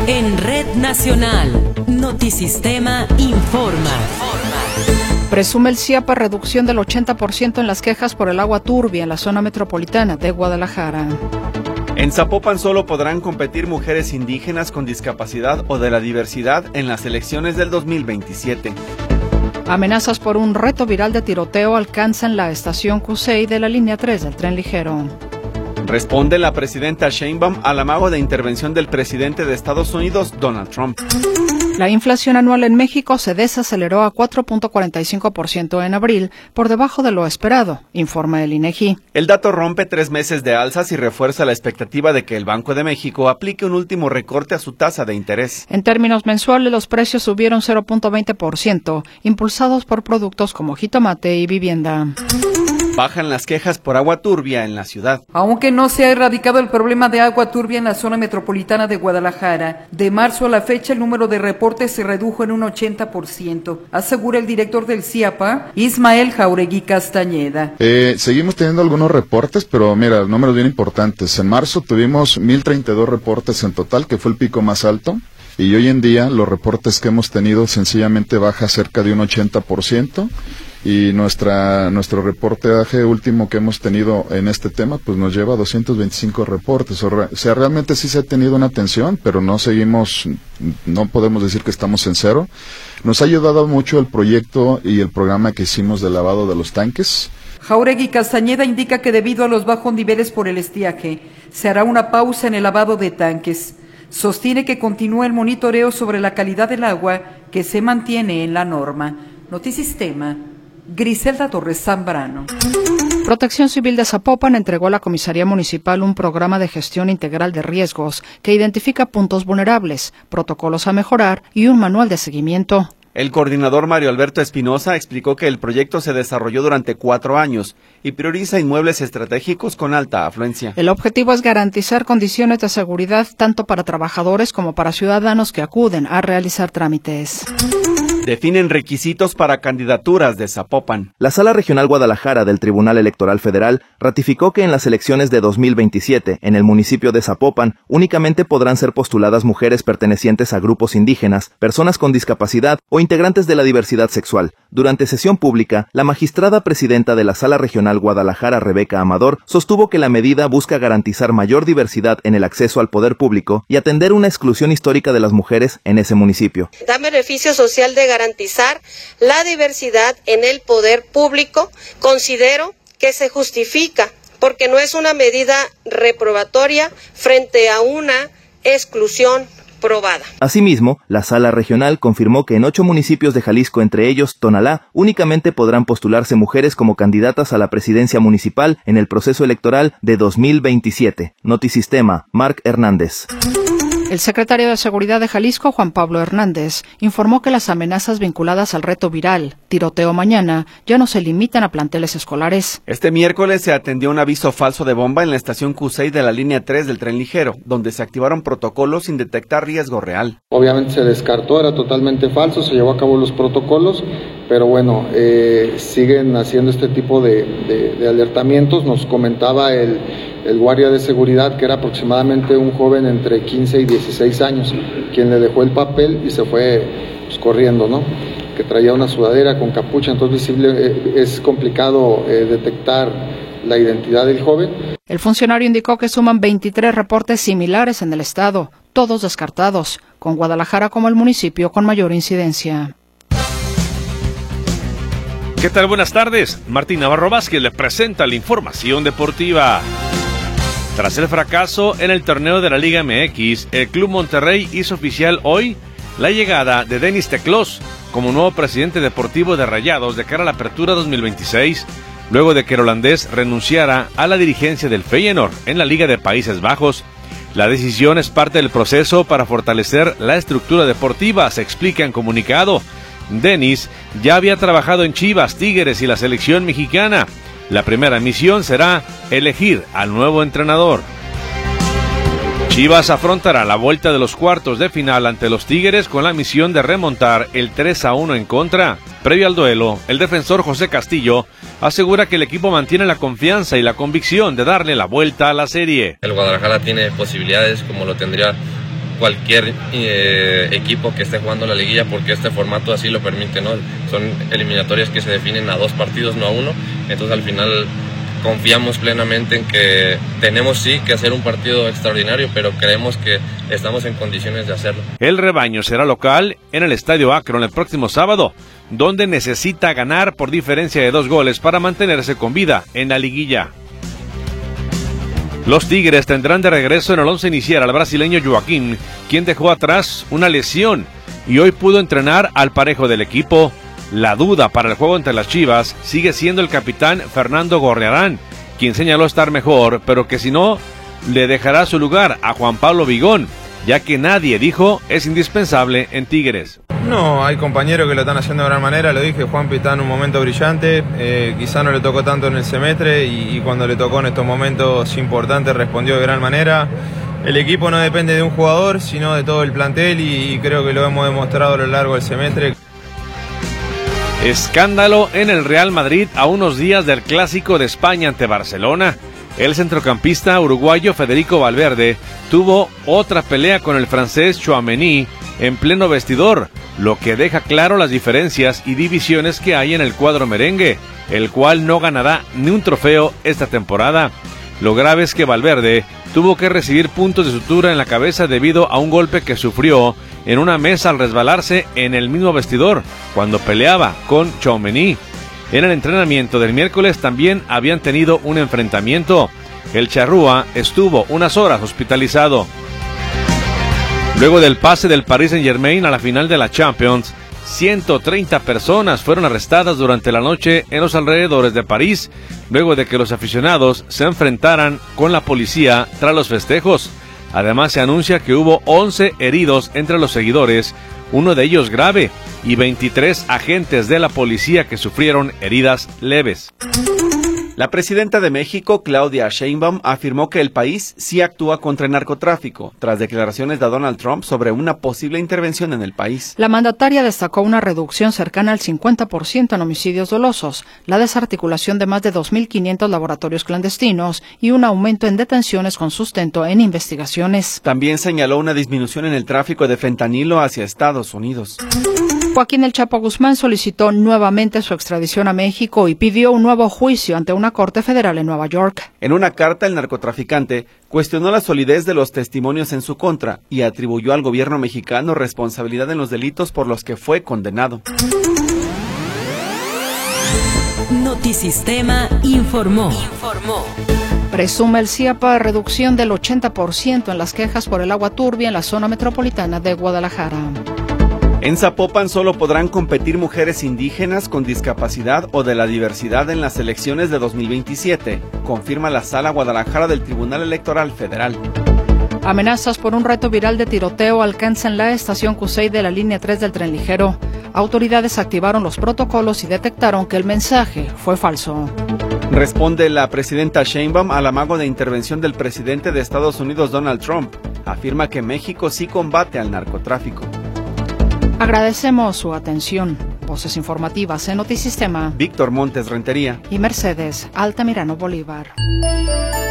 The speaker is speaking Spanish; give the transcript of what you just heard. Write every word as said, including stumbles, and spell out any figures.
En Red Nacional, Notisistema informa. Presume el CIAPA reducción del ochenta por ciento en las quejas por el agua turbia en la zona metropolitana de Guadalajara. En Zapopan solo podrán competir mujeres indígenas con discapacidad o de la diversidad en las elecciones del dos mil veintisiete. Amenazas por un reto viral de tiroteo alcanzan la estación Cusey de la línea tres del tren ligero. Responde la presidenta Sheinbaum al amago de intervención del presidente de Estados Unidos, Donald Trump. La inflación anual en México se desaceleró a cuatro punto cuarenta y cinco por ciento en abril, por debajo de lo esperado, informa el INEGI. El dato rompe tres meses de alzas y refuerza la expectativa de que el Banco de México aplique un último recorte a su tasa de interés. En términos mensuales, los precios subieron cero punto veinte por ciento, impulsados por productos como jitomate y vivienda. Bajan las quejas por agua turbia en la ciudad. Aunque no se ha erradicado el problema de agua turbia en la zona metropolitana de Guadalajara, de marzo a la fecha el número de reportes se redujo en un ochenta por ciento, asegura el director del CIAPA, Ismael Jauregui Castañeda. Eh, seguimos teniendo algunos reportes, pero mira, números bien importantes. En marzo tuvimos mil treinta y dos reportes en total, que fue el pico más alto. Y hoy en día los reportes que hemos tenido sencillamente baja cerca de un ochenta por ciento. Y nuestra nuestro reportaje último que hemos tenido en este tema pues nos lleva a doscientos veinticinco reportes. O sea, realmente sí se ha tenido una atención, pero no seguimos, no podemos decir que estamos en cero. Nos ha ayudado mucho el proyecto y el programa que hicimos de lavado de los tanques. Jauregui Castañeda indica que debido a los bajos niveles por el estiaje, se hará una pausa en el lavado de tanques. Sostiene que continúa el monitoreo sobre la calidad del agua que se mantiene en la norma. Notisistema, Griselda Torres Zambrano. Protección Civil de Zapopan entregó a la Comisaría Municipal un programa de gestión integral de riesgos que identifica puntos vulnerables, protocolos a mejorar y un manual de seguimiento. El coordinador Mario Alberto Espinosa explicó que el proyecto se desarrolló durante cuatro años y prioriza inmuebles estratégicos con alta afluencia. El objetivo es garantizar condiciones de seguridad tanto para trabajadores como para ciudadanos que acuden a realizar trámites. Definen requisitos para candidaturas de Zapopan. La Sala Regional Guadalajara del Tribunal Electoral Federal ratificó que en las elecciones de dos mil veintisiete, en el municipio de Zapopan, únicamente podrán ser postuladas mujeres pertenecientes a grupos indígenas, personas con discapacidad o integrantes de la diversidad sexual. Durante sesión pública, la magistrada presidenta de la Sala Regional Guadalajara, Rebeca Amador, sostuvo que la medida busca garantizar mayor diversidad en el acceso al poder público y atender una exclusión histórica de las mujeres en ese municipio. Da beneficio social de garantizar la diversidad en el poder público. Considero que se justifica porque no es una medida reprobatoria frente a una exclusión probada. Asimismo, la Sala Regional confirmó que en ocho municipios de Jalisco, entre ellos Tonalá, únicamente podrán postularse mujeres como candidatas a la presidencia municipal en el proceso electoral de dos mil veintisiete. Notisistema, Marc Hernández. El secretario de Seguridad de Jalisco, Juan Pablo Hernández, informó que las amenazas vinculadas al reto viral, tiroteo mañana, ya no se limitan a planteles escolares. Este miércoles se atendió un aviso falso de bomba en la estación Cusey de la línea tres del tren ligero, donde se activaron protocolos sin detectar riesgo real. Obviamente se descartó, era totalmente falso, se llevó a cabo los protocolos, pero bueno, eh, siguen haciendo este tipo de, de, de alertamientos. Nos comentaba el, el guardia de seguridad que era aproximadamente un joven entre quince y dieciséis años, quien le dejó el papel y se fue pues, corriendo, ¿no? Que traía una sudadera con capucha, entonces visible, eh, es complicado eh, detectar la identidad del joven. El funcionario indicó que suman veintitrés reportes similares en el estado, todos descartados, con Guadalajara como el municipio con mayor incidencia. ¿Qué tal? Buenas tardes. Martín Navarro Vázquez le presenta la información deportiva. Tras el fracaso en el torneo de la Liga M X, el Club Monterrey hizo oficial hoy la llegada de Denis Teclós como nuevo presidente deportivo de Rayados de cara a la apertura dos mil veintiséis, luego de que el holandés renunciara a la dirigencia del Feyenoord en la Liga de Países Bajos. La decisión es parte del proceso para fortalecer la estructura deportiva, se explica en comunicado. Denis ya había trabajado en Chivas, Tigres y la selección mexicana. La primera misión será elegir al nuevo entrenador. Chivas afrontará la vuelta de los cuartos de final ante los Tigres con la misión de remontar el tres a uno en contra. Previo al duelo, el defensor José Castillo asegura que el equipo mantiene la confianza y la convicción de darle la vuelta a la serie. El Guadalajara tiene posibilidades como lo tendría cualquier eh, equipo que esté jugando la liguilla, porque este formato así lo permite, ¿no? Son eliminatorias que se definen a dos partidos, no a uno, entonces al final confiamos plenamente en que tenemos sí que hacer un partido extraordinario, pero creemos que estamos en condiciones de hacerlo. El rebaño será local en el Estadio Akron el próximo sábado, donde necesita ganar por diferencia de dos goles para mantenerse con vida en la liguilla. Los Tigres tendrán de regreso en el once inicial al brasileño Joaquín, quien dejó atrás una lesión y hoy pudo entrenar al parejo del equipo. La duda para el juego entre las Chivas sigue siendo el capitán Fernando Gorriarán, quien señaló estar mejor, pero que si no, le dejará su lugar a Juan Pablo Vigón, ya que nadie, dijo, es indispensable en Tigres. No, hay compañeros que lo están haciendo de gran manera, lo dije, Juanpi está en un momento brillante, eh, quizá no le tocó tanto en el semestre y, y cuando le tocó en estos momentos importantes respondió de gran manera. El equipo no depende de un jugador, sino de todo el plantel y, y creo que lo hemos demostrado a lo largo del semestre. Escándalo en el Real Madrid a unos días del Clásico de España ante Barcelona. El centrocampista uruguayo Federico Valverde tuvo otra pelea con el francés Tchouaméni en pleno vestidor, lo que deja claro las diferencias y divisiones que hay en el cuadro merengue, el cual no ganará ni un trofeo esta temporada. Lo grave es que Valverde tuvo que recibir puntos de sutura en la cabeza debido a un golpe que sufrió en una mesa al resbalarse en el mismo vestidor cuando peleaba con Tchouaméni. En el entrenamiento del miércoles también habían tenido un enfrentamiento. El charrúa estuvo unas horas hospitalizado. Luego del pase del Paris Saint-Germain a la final de la Champions, ciento treinta personas fueron arrestadas durante la noche en los alrededores de París, luego de que los aficionados se enfrentaran con la policía tras los festejos. Además, se anuncia que hubo once heridos entre los seguidores, uno de ellos grave, y veintitrés agentes de la policía que sufrieron heridas leves. La presidenta de México, Claudia Sheinbaum, afirmó que el país sí actúa contra el narcotráfico, tras declaraciones de Donald Trump sobre una posible intervención en el país. La mandataria destacó una reducción cercana al cincuenta por ciento en homicidios dolosos, la desarticulación de más de dos mil quinientos laboratorios clandestinos y un aumento en detenciones con sustento en investigaciones. También señaló una disminución en el tráfico de fentanilo hacia Estados Unidos. Joaquín El Chapo Guzmán solicitó nuevamente su extradición a México y pidió un nuevo juicio ante una corte federal en Nueva York. En una carta, el narcotraficante cuestionó la solidez de los testimonios en su contra y atribuyó al gobierno mexicano responsabilidad en los delitos por los que fue condenado. Notisistema informó. informó. Presume el C I A P A reducción del ochenta por ciento en las quejas por el agua turbia en la zona metropolitana de Guadalajara. En Zapopan solo podrán competir mujeres indígenas con discapacidad o de la diversidad en las elecciones de dos mil veintisiete, confirma la Sala Guadalajara del Tribunal Electoral Federal. Amenazas por un reto viral de tiroteo alcanzan la estación Cusey de la línea tres del tren ligero. Autoridades activaron los protocolos y detectaron que el mensaje fue falso. Responde la presidenta Sheinbaum al amago de intervención del presidente de Estados Unidos, Donald Trump. Afirma que México sí combate al narcotráfico. Agradecemos su atención. Voces informativas en Notisistema. Víctor Montes Rentería. Y Mercedes Altamirano Bolívar.